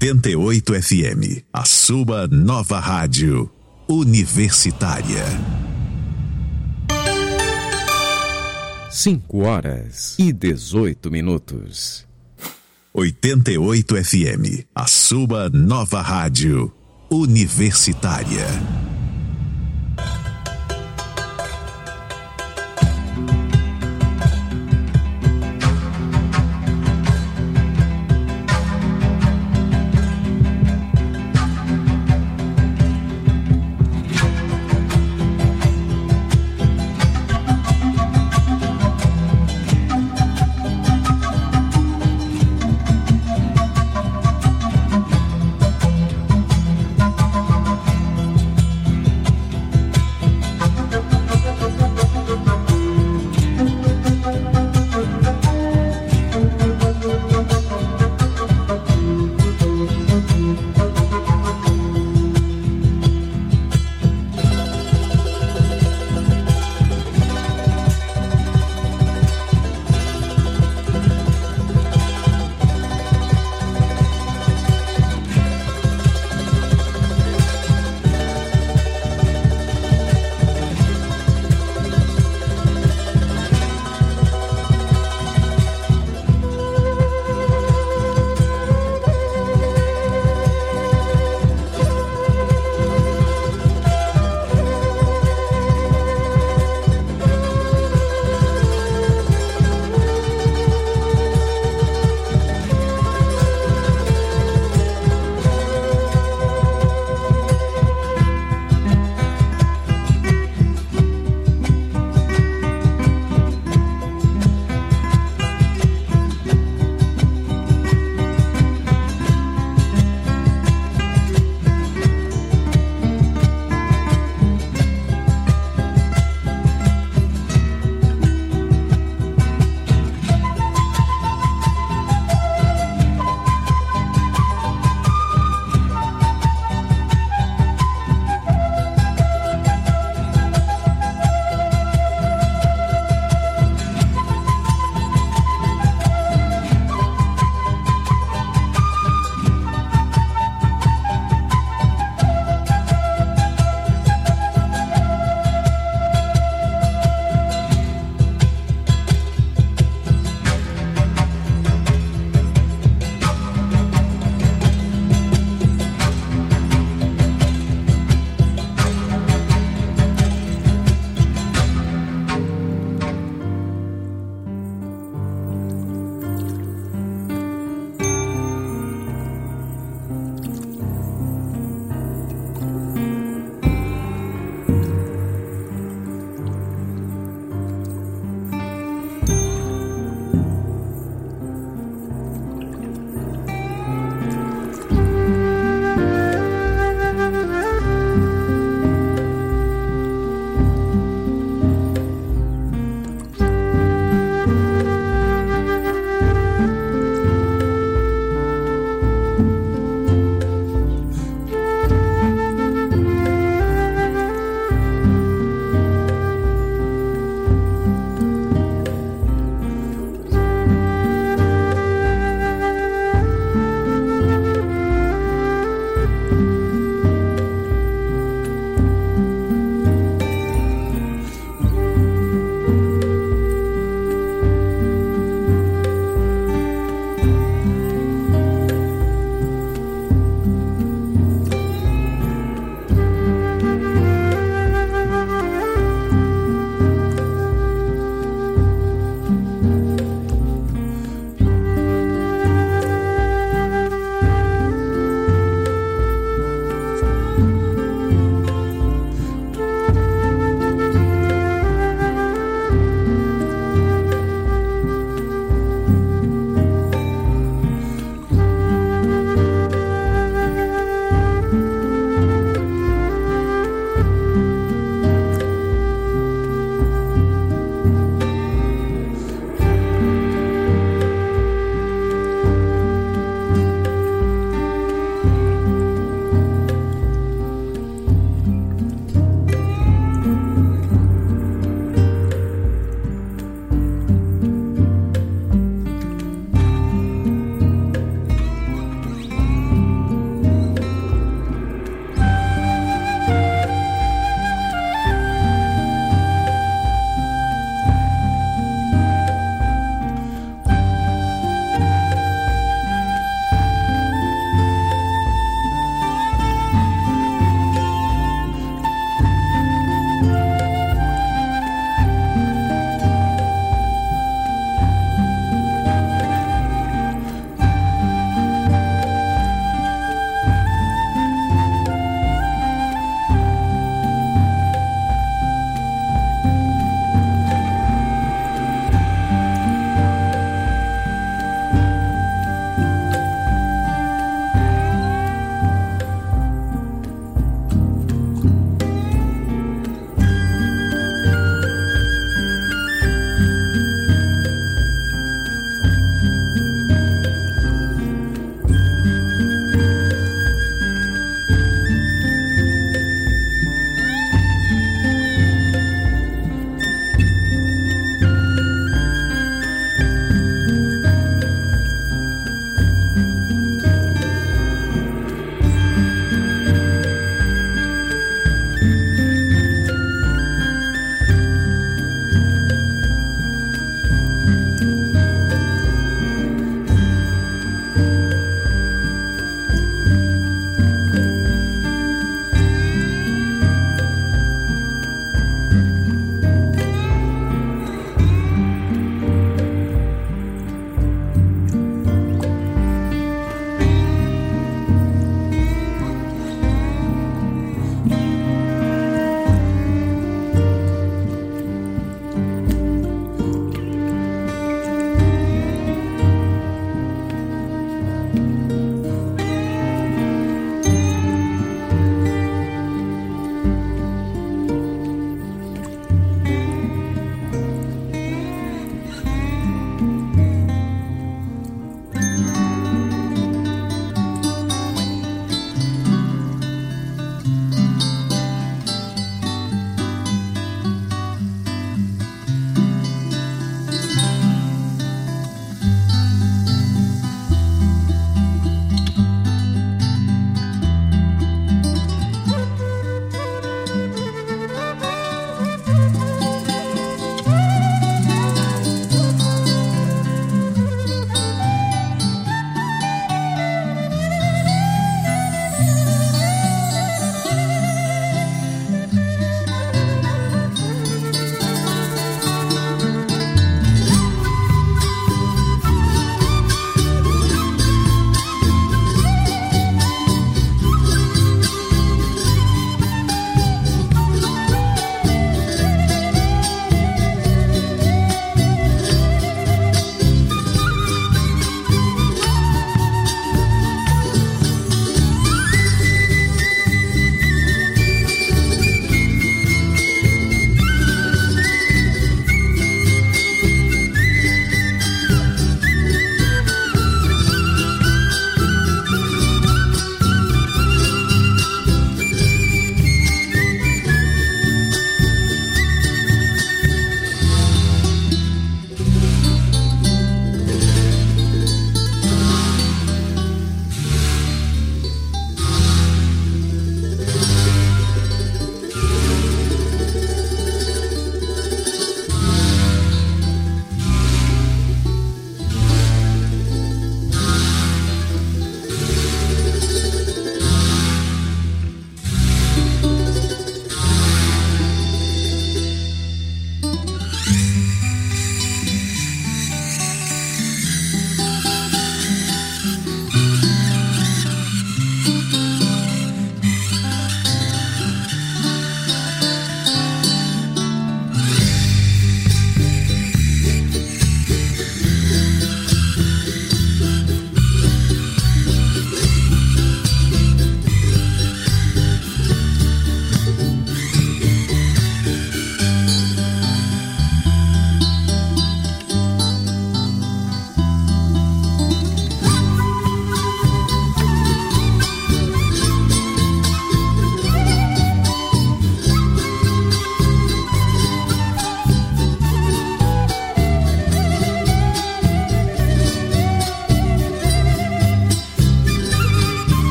88 FM, a sua nova rádio universitária. 5h18. 88 FM, a sua nova rádio universitária.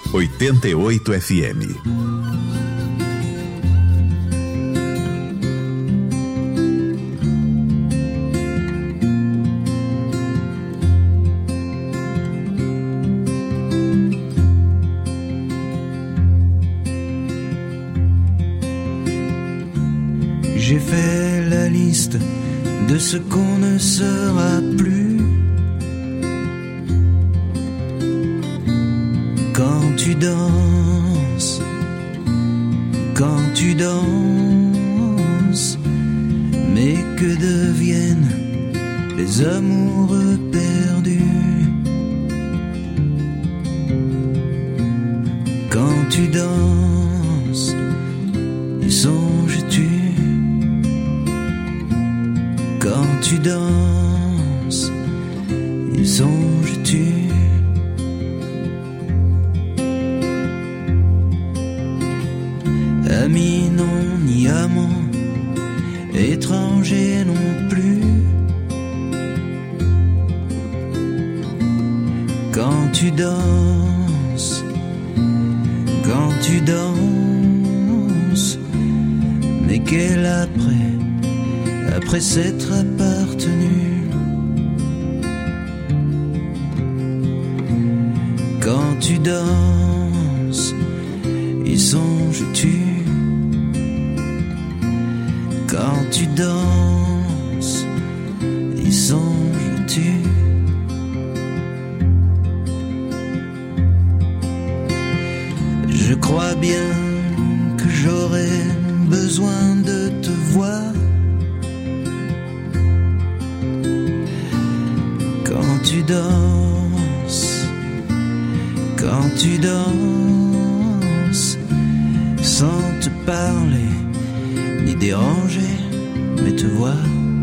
88 FM. J'ai fait la liste de ce qu'on ne sera plus. Quand tu danses, quand tu danses, mais que deviennent les amoureux perdus? Quand tu danses, y songes-tu? Quand tu danses, y songes-tu? Ami non, ni amant, étranger non plus. Quand tu danses, quand tu danses, mais quel après s'être appartenu? Quand tu danses, y songes-tu? Quand tu danses, y songes-tu? Je crois bien que j'aurais besoin de te voir. Quand tu danses, quand tu danses, sans te parler ni déranger, mais te voir.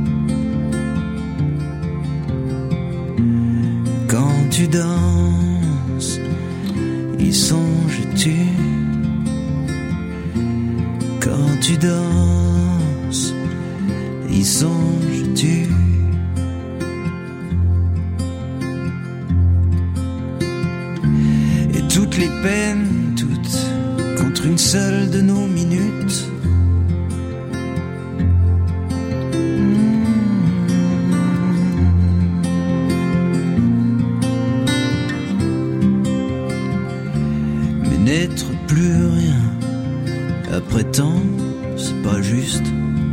Quand tu danses, y songes-tu? Quand tu danses, y songes-tu? Et toutes les peines, toutes contre une seule de nos minutes. Mais n'être plus rien après tant, c'est pas juste.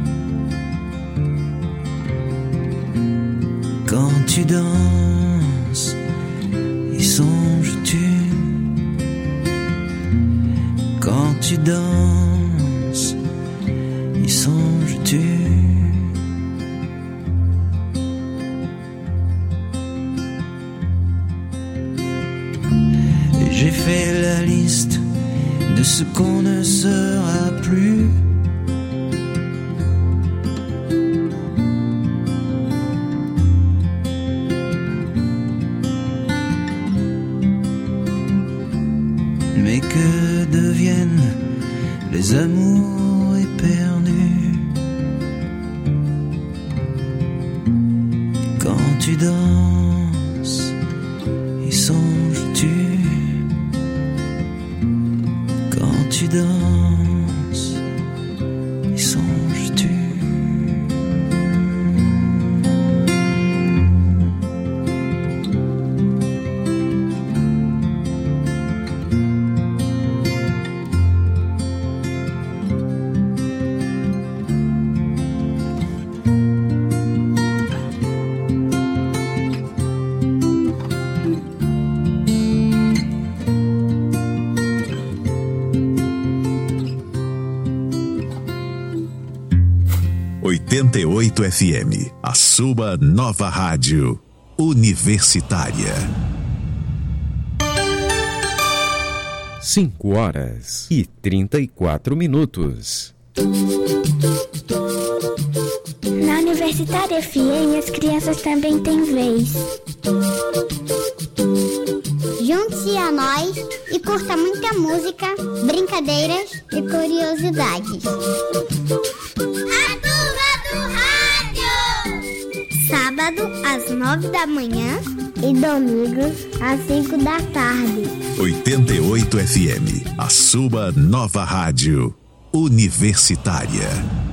Quand tu danses, y songes-tu? Quand tu danses, y songes-tu? Et j'ai fait la liste de ce qu'on ne sera plus. Mais que deviennent les amours éperdus? Quand tu danses, y songes-tu? Quand tu danses, y songes-tu? .88 FM, a sua nova rádio universitária. 5h34. Na Universitária FM, as crianças também têm vez. Junte-se a nós e curta muita música, brincadeiras e curiosidades. A Turma do Rádio! Sábado, às 9 da manhã, e domingos às 5 da tarde. 88 FM, a sua nova rádio universitária.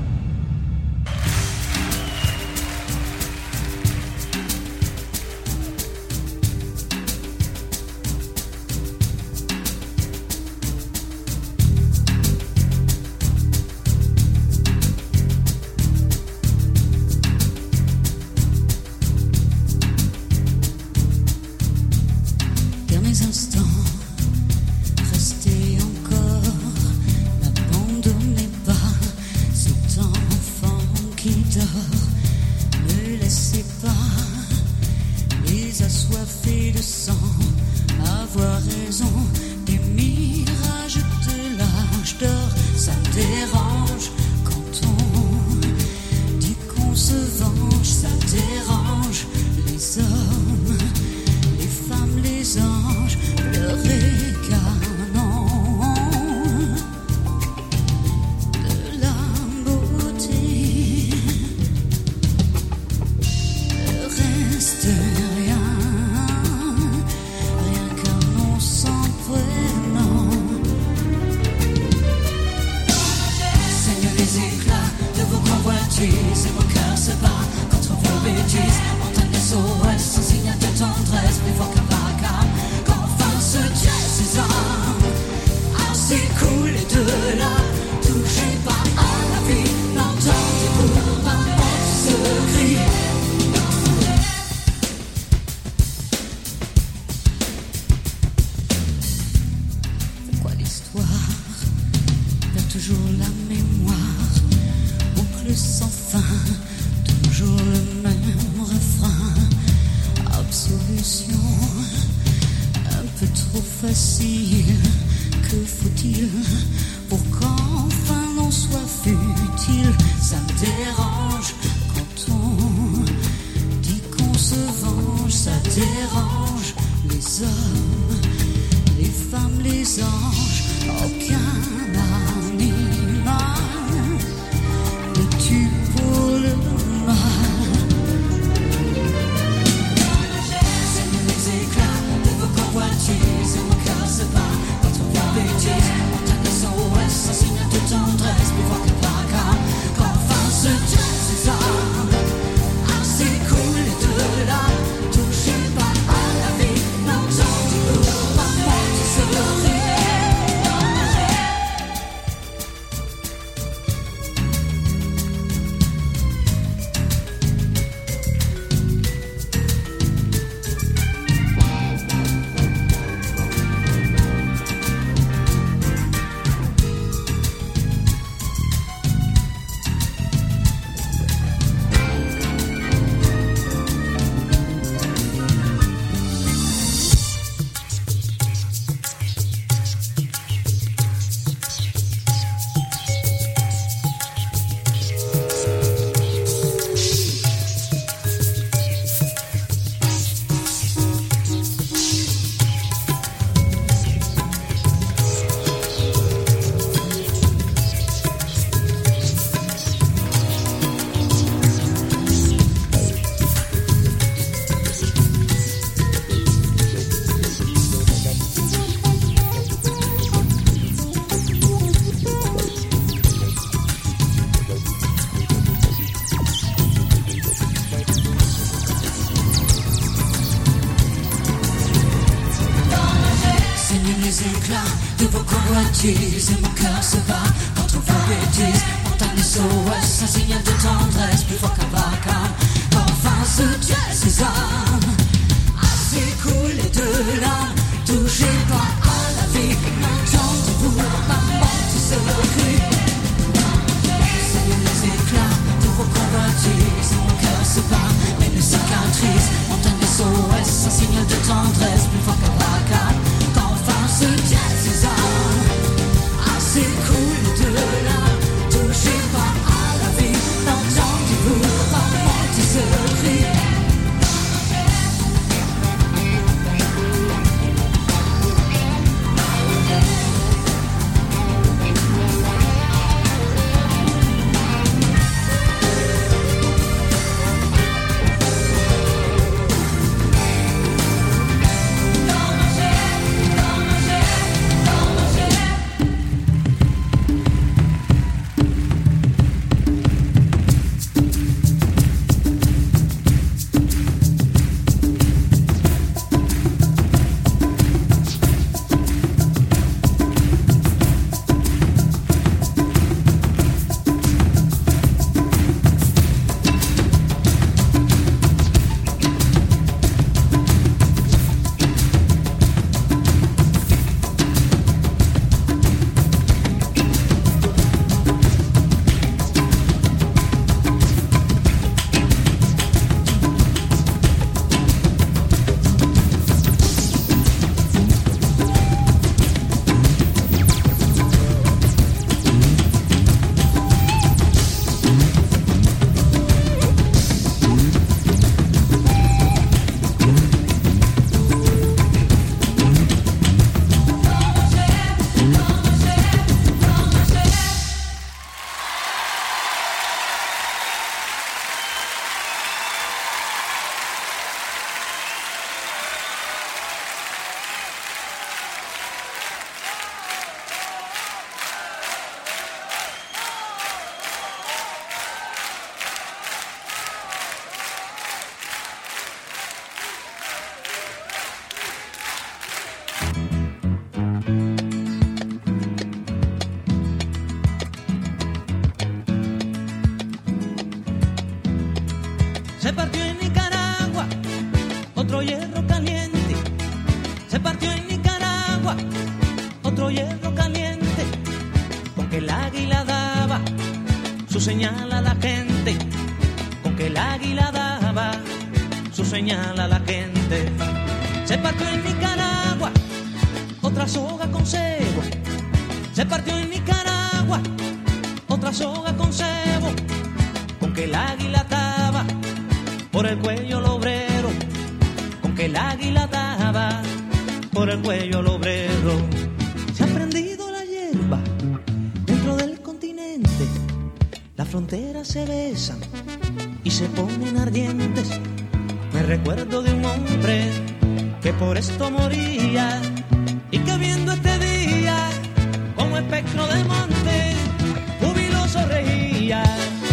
Et mon cœur se bat contre vos bêtises. Montagne SOS, un signal de tendresse plus fort qu'un vacarme. Quand enfin se tuent ces hommes, assez coulés de larmes. Touchez pas à la vie, n'entendez-vous pas monter ce cri. Salut les éclats de vos convoitises. Et mon cœur se bat, mais ne cicatrise. Montagne SOS, un signal de tendresse plus fort qu'un vacarme. Quand enfin se tuent ces hommes, c'est cool de là, touchez pas à la vie, n'entendez-vous pas monter ce cri. Nicaragua, otro hierro caliente, con que el águila daba su señal a la gente, con que el águila daba su señal a la gente. Se partió en Nicaragua otra soga con cebo, se partió en Nicaragua otra soga con cebo, con que el águila daba por el cuello al obrero, con que el águila daba por el cuello al obrero. Se ha prendido la hierba dentro del continente, las fronteras se besan y se ponen ardientes. Me recuerdo de un hombre que por esto moría y que viendo este día como espectro del monte jubiloso reía.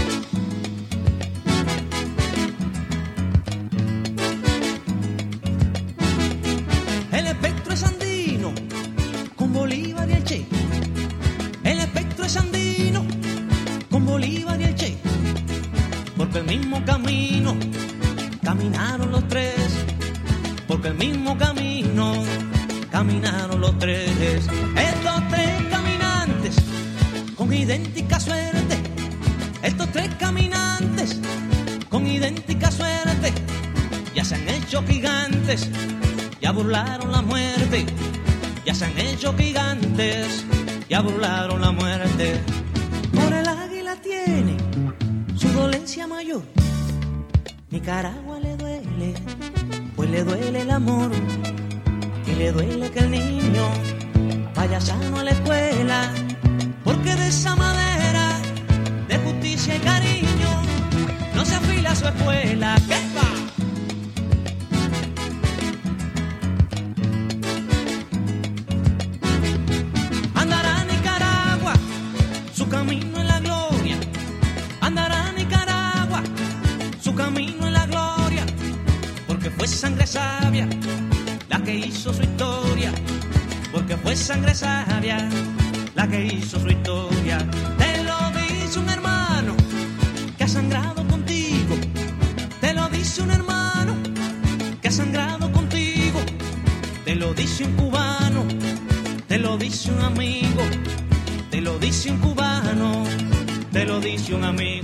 El espectro es andino con Bolívar y el Che, el espectro es andino con Bolívar y el Che, porque el mismo camino caminaron los tres, porque el mismo camino caminaron los tres. Estos tres caminantes con idéntica suerte, estos tres caminantes con idéntica suerte, ya se han hecho gigantes, ya burlaron la muerte, ya se han hecho gigantes, ya burlaron la muerte. Por el águila tiene su dolencia mayor, Nicaragua le duele, pues le duele el amor, y le duele que el niño vaya sano a la escuela, porque de esa madera de justicia y cariño no se afila su escuela. ¿Qué va? Andará Nicaragua su camino en la gloria, andará Nicaragua su camino en la gloria, porque fue sangre sabia la que hizo su historia, porque fue sangre sabia la que hizo su historia. Te lo dice un hermano que ha sangrado contigo, te lo dice un hermano que ha sangrado contigo, te lo dice un cubano, te lo dice un amigo, te lo dice un cubano, te lo dice un amigo.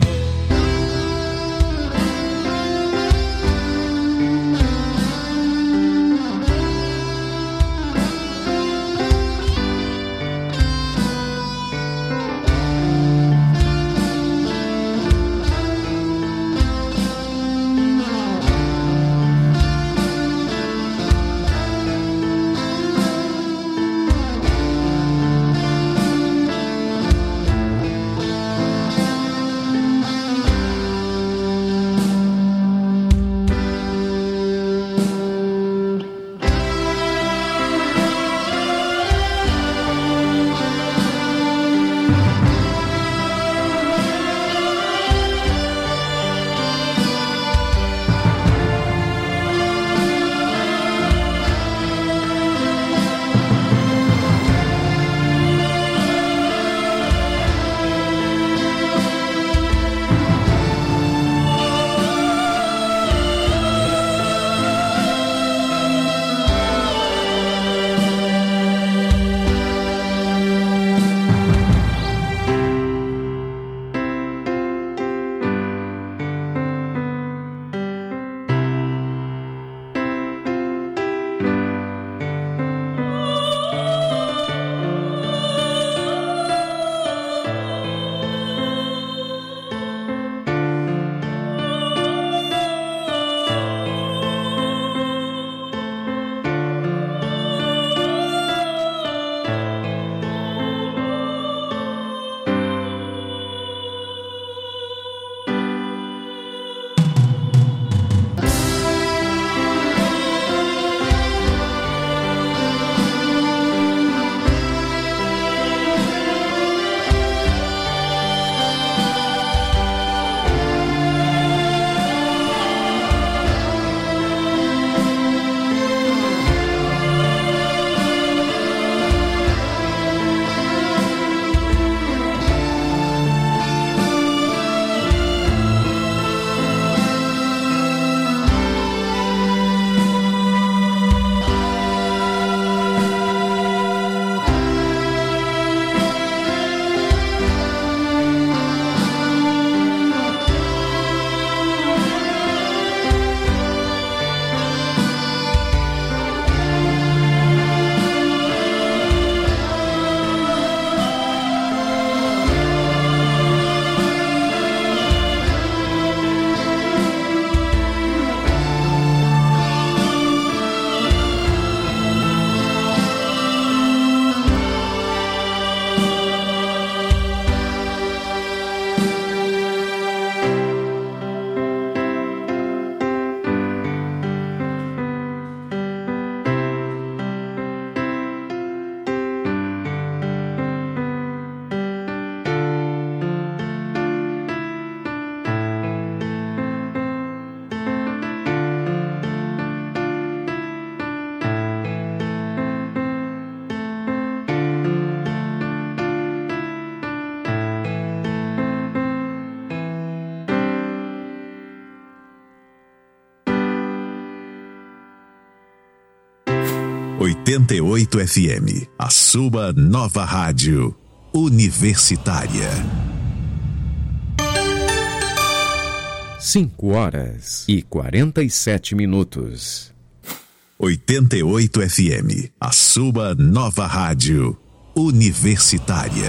88 FM, a sua nova rádio universitária. 5h47. 88 FM, a sua nova rádio universitária.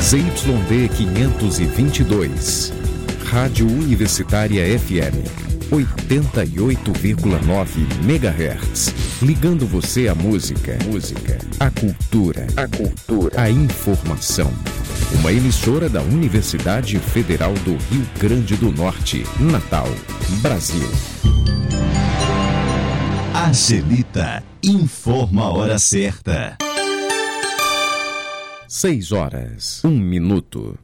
ZYD 522, Rádio Universitária FM, 88,9 MHz. Ligando você à música, à cultura, à informação. Uma emissora da Universidade Federal do Rio Grande do Norte, Natal, Brasil. Angelita informa a hora certa. 6h01.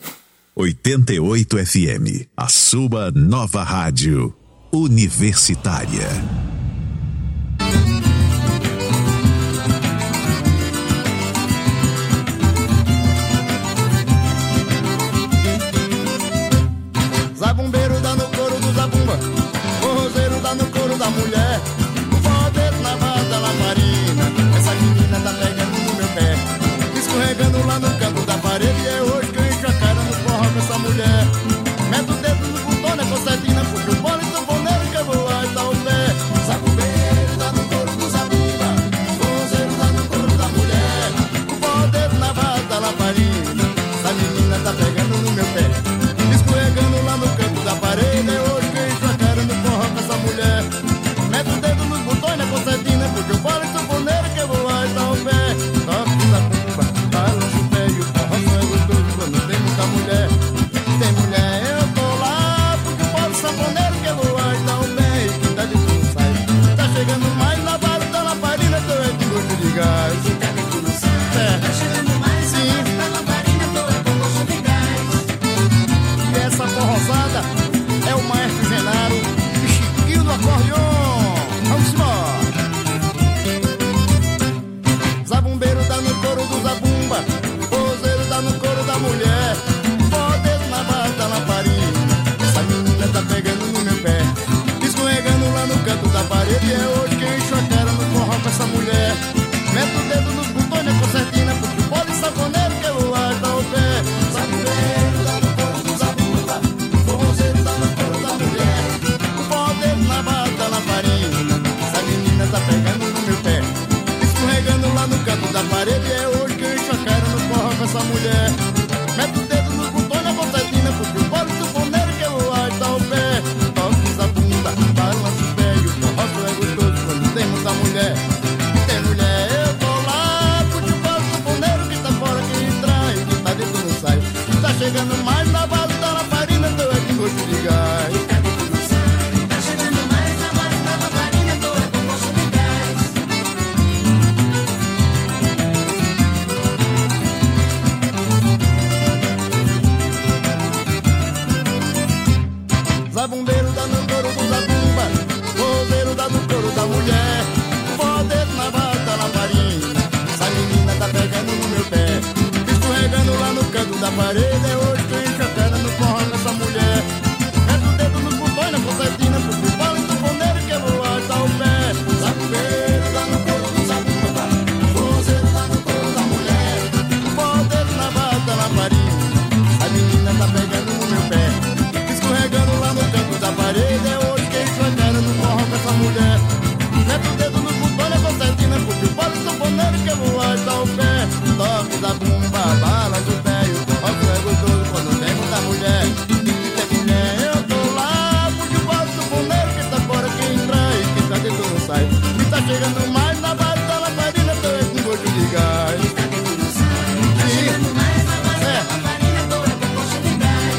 88 FM, a sua nova rádio universitária. Zabumbeiro dá no couro do zabumba, forrozeiro dá no couro da mulher, o forrodeiro na bata lamparina, essa menina tá pegando no meu pé, escorregando lá no canto da parede, é hoje que eu encho a cara no forró com essa mulher. Meto o dedo no botão, né, concertina, porque o bolo e sanfoneiro que eu vou arrastar o pé. Zabumbeiro dá no couro do zabumba, forrozeiro dá no couro da mulher, o forrodeiro na bata lamparina, essa menina tá pegando no meu pé, escorregando lá no canto da parede, é hoje que eu encho a cara no forró com essa mulher. Meto o dedo nos botões, né, concertina, porque eu falo em sanfoneiro que eu vou arrastar o pé. Toque da bumba, balança o pé e o forró só é gostoso quando tem muita mulher. Tem mulher, eu tô lá, porque eu falo sanfoneiro que eu vou arrastar o pé. E quem tá de tudo sai, tá chegando mais na bala da lamparina, tô é com gosto de gás. Quem tá de tudo sai, tá chegando mais na bala da lamparina, tô é com gosto de gás. E essa forrosada é o maestro Genaro e Chiquinho do acordeon. Vamos embora. Zabumbeiro dá no couro do zabumba, forrozeiro dá no couro da mulher, forrodeiro na base da lamparina, essa menina tá pegando no meu pé, escorregando lá no canto da parede, é hoje que eu encho a cara no forró com essa mulher. Meto o dedo nos botões, né, concertina, porque o pó de sanfoneiro que eu vou arrastar o pé. Zabumbeiro dá no couro do zabumba, forrozeiro dá no couro da mulher, o forrodeiro na base da lamparina, essa menina tá pegando no meu pé, escorregando lá no canto da parede, é hoje que eu encho a cara no forró com essa mulher. Meto o dedo nos botões, na concertina, porque o bolo do sanfoneiro que eu vou arrastar o pé. Toque zabumba, balança o pé e o forró só é gostoso quando tem muita mulher. Tem mulher, eu tô lá, porque o bolo do sanfoneiro que tá fora que trai, que tá dentro não sai. Tá chegando mais na base da lamparina, tô é com gosto de gás. Tá chegando mais na base da lamparina, tô é com gosto de gás. Zabumbeiro dá no couro do zabumba, forrozeiro dá no couro da mulher, forrodeiro na base da lamparina, essa menina tá pegando no meu pé, escorregando lá no canto da parede, é hoje que eu encho a cara no forró com essa mulher. Meto o dedo nos botões, na concertina, porque o bolo do sanfoneiro que eu vou arrastar o pé. Zabumbeiro dá no couro do zabumba, forrozeiro dá no couro da mulher, forrodeiro na base da lamparina, a menina tá pegando no meu pé, escorregando lá no canto da parede, é hoje que encho a cara no forró com essa mulher. Meto o dedo nos botões, na concertina, porque o bolo do sanfoneiro que eu vou arrastar o pé. Toque da bumba, balança o pé e o forró só é gostoso quando tem muita mulher. Tem mulher, eu tô lá, porque o bolo do sanfoneiro que tá fora quem trai, quem tá dentro não sai. E tá chegando mais na base da lamparina, tô é com gosto de gás. Tá chegando mais na base da lamparina, tô é com gosto de gás.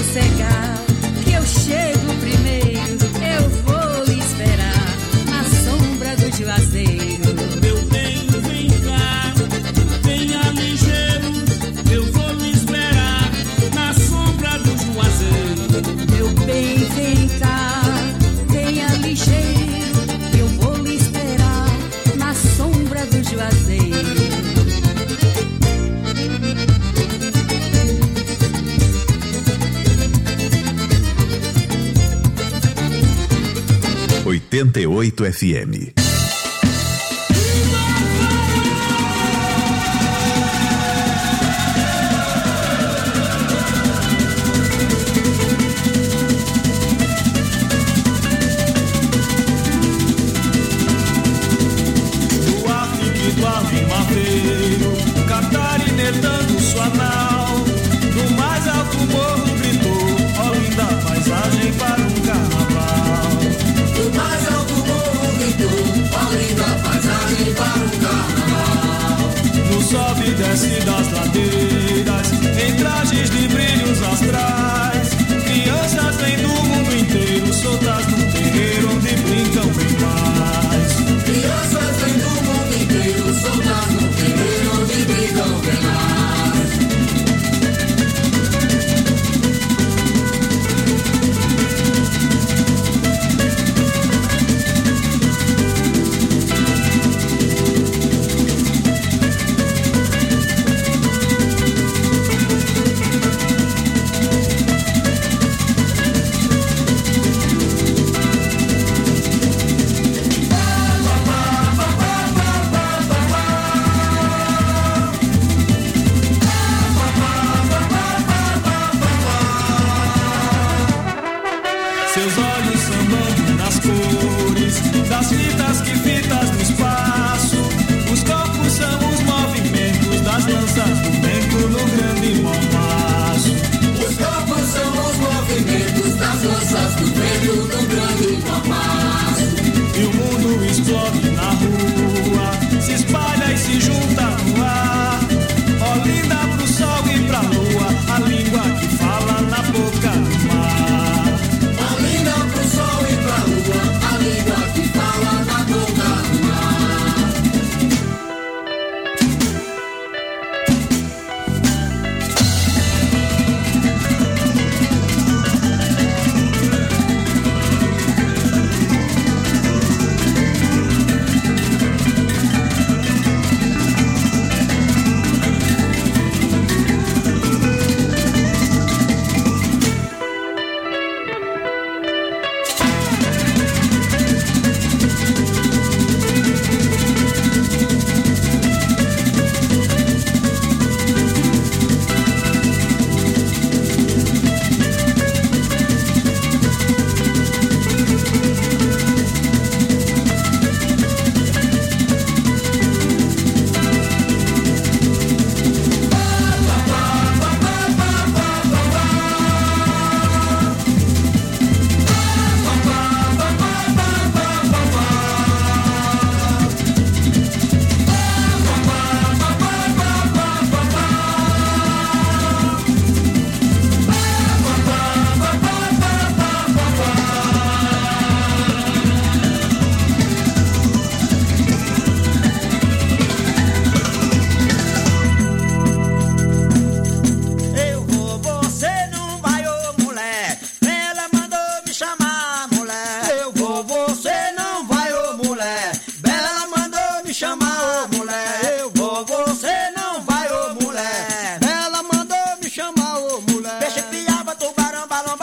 sossegar, que eu chego primeiro, eu vou lhe esperar na sombra do juazeiro. Meu bem, vem cá, venha ligeiro, eu vou lhe esperar na sombra do juazeiro. Meu bem, vem cá, venha ligeiro, eu vou lhe esperar na sombra do juazeiro. 88 FM. Do armaveiro, catarinetando sua nau, no mais alto morro gritou, ó linda paisagem para um carnaval. Do mais alto morro gritou, ó linda paisagem para um carnaval. No sobe e desce das ladeiras, em trajes de brilhos astrais, crianças vêm do mundo inteiro, soltas no terreiro onde brincam bem mais. Crianças vêm do mundo inteiro, soltas no terreiro onde brincam bem mais. Seus olhos sambando nas cores das fitas que fitas no espaço. Os corpos são os movimentos das lanças do vento no grande mormaço. Os corpos são os movimentos das lanças do